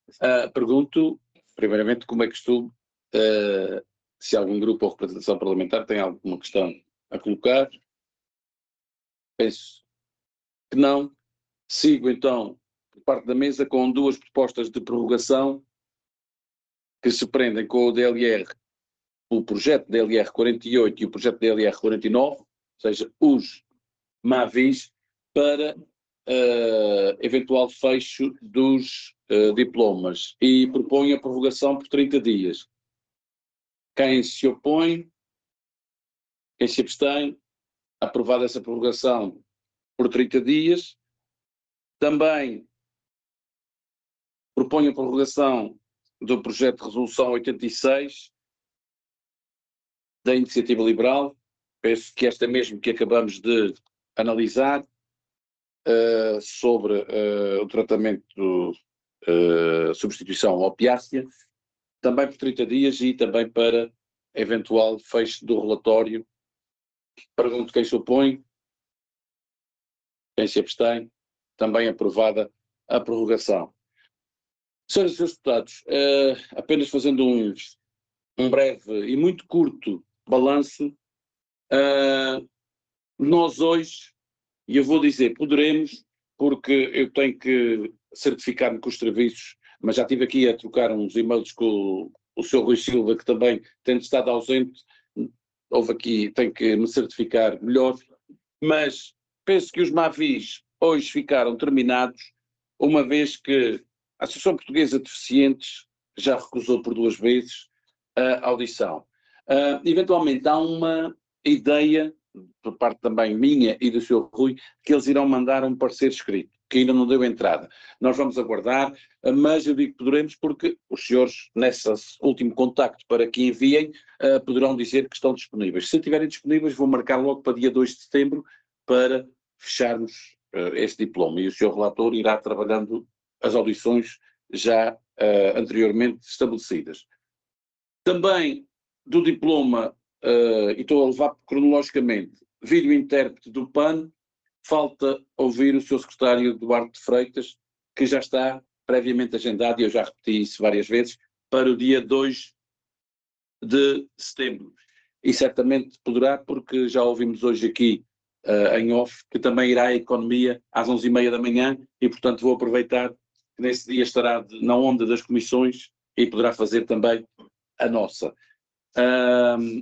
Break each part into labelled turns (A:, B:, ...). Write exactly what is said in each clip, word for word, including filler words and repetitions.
A: Uh, pergunto, primeiramente, como é costume, uh, se algum grupo ou representação parlamentar tem alguma questão a colocar. Penso que não. Sigo, então, por parte da mesa, com duas propostas de prorrogação que se prendem com o D L R, o projeto D L R quarenta e oito e o projeto D L R quarenta e nove, ou seja, os MAVIs, para uh, eventual fecho dos uh, diplomas, e propõe a prorrogação por trinta dias. Quem se opõe, quem se abstém, aprovada essa prorrogação por trinta dias. Também propõe a prorrogação do projeto de resolução oitenta e seis da Iniciativa Liberal. Penso que esta mesmo que acabamos de analisar, uh, sobre uh, o tratamento, uh, substituição opiácea, também por trinta dias, e também para eventual fecho do relatório. Pergunto quem se opõe, quem se abstém. Também aprovada a prorrogação. Senhoras e senhores deputados, uh, apenas fazendo um, um breve e muito curto balanço, uh, nós hoje, e eu vou dizer, poderemos, porque eu tenho que certificar-me com os serviços, mas já estive aqui a trocar uns e-mails com o, o senhor Rui Silva, que também tem estado ausente, houve aqui, tem que me certificar melhor, mas penso que os MAVIs hoje ficaram terminados, uma vez que a Associação Portuguesa de Deficientes já recusou por duas vezes a audição. Uh, eventualmente há uma ideia, por parte também minha e do senhor Rui, que eles irão mandar um parecer escrito, que ainda não deu entrada. Nós vamos aguardar, mas eu digo que poderemos porque os senhores, nesse último contacto para que enviem, uh, poderão dizer que estão disponíveis. Se estiverem disponíveis, vou marcar logo para dia dois de setembro para fecharmos uh, este diploma, e o senhor relator irá trabalhando as audições já uh, anteriormente estabelecidas. Também do diploma, uh, e estou a levar cronologicamente, vídeo intérprete do P A N, falta ouvir o seu secretário Duarte de Freitas, que já está previamente agendado, e eu já repeti isso várias vezes, para o dia dois de setembro. E certamente poderá, porque já ouvimos hoje aqui uh, em off, que também irá à economia às onze e meia da manhã, e portanto vou aproveitar que nesse dia estará de, na onda das comissões, e poderá fazer também a nossa. Um,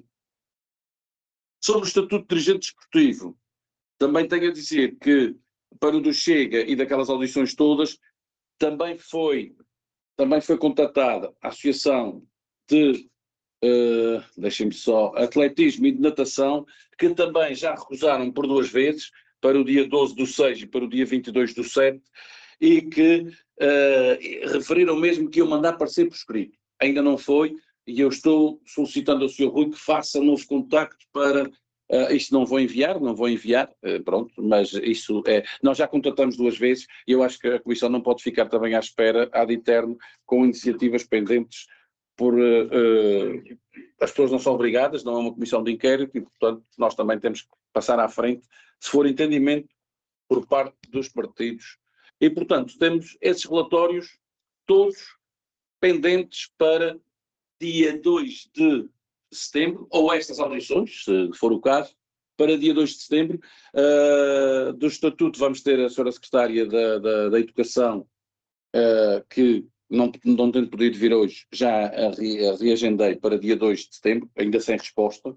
A: sobre o Estatuto de Dirigente Desportivo, também tenho a dizer que, para o do Chega e daquelas audições todas, também foi, também foi contatada a Associação de, uh, deixem-me só, Atletismo e de Natação, que também já recusaram por duas vezes, para o dia doze do seis e para o dia vinte e dois do sete, e que uh, referiram mesmo que iam mandar parecer por escrito. Ainda não foi, e eu estou solicitando ao senhor Rui que faça um novo contacto para... Uh, isto não vou enviar, não vou enviar, uh, pronto, mas isso é... Nós já contratamos duas vezes, e eu acho que a Comissão não pode ficar também à espera, ad eterno, com iniciativas pendentes, por... Uh, uh, as pessoas não são obrigadas, não é uma comissão de inquérito, e portanto nós também temos que passar à frente, se for entendimento por parte dos partidos. E portanto temos esses relatórios todos pendentes para dia dois de setembro, ou estas audições, se for o caso, para dia dois de setembro. Uh, do Estatuto vamos ter a senhora Secretária da, da, da Educação, uh, que não, não tendo podido vir hoje, já a, re, a reagendei para dia dois de setembro, ainda sem resposta,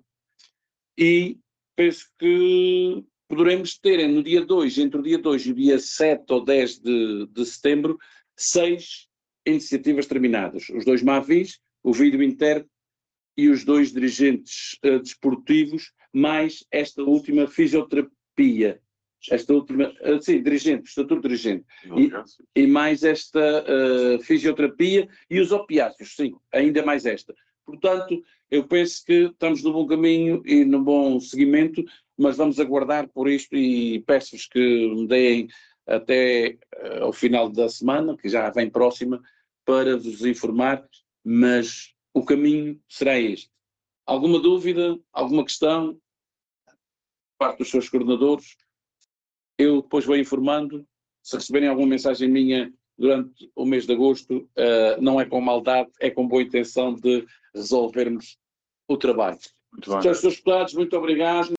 A: e penso que poderemos ter no dia dois, entre o dia dois e o dia sete ou dez de, de setembro, seis iniciativas terminadas. Os dois MAVIs, o vídeo intérprete e os dois dirigentes uh, desportivos, mais esta última fisioterapia, esta última, uh, sim, dirigente, estatuto dirigente, e, e mais esta uh, fisioterapia e os opiáceos, sim, ainda mais esta. Portanto, eu penso que estamos no bom caminho e no bom seguimento, mas vamos aguardar por isto, e peço-vos que me deem até uh, ao final da semana, que já vem próxima, para vos informar, mas o caminho será este. Alguma dúvida, alguma questão, parte dos seus coordenadores, eu depois vou informando. Se receberem alguma mensagem minha durante o mês de agosto, uh, não é com maldade, é com boa intenção de resolvermos o trabalho.
B: Muito bem.
A: Senhores deputados, muito obrigado.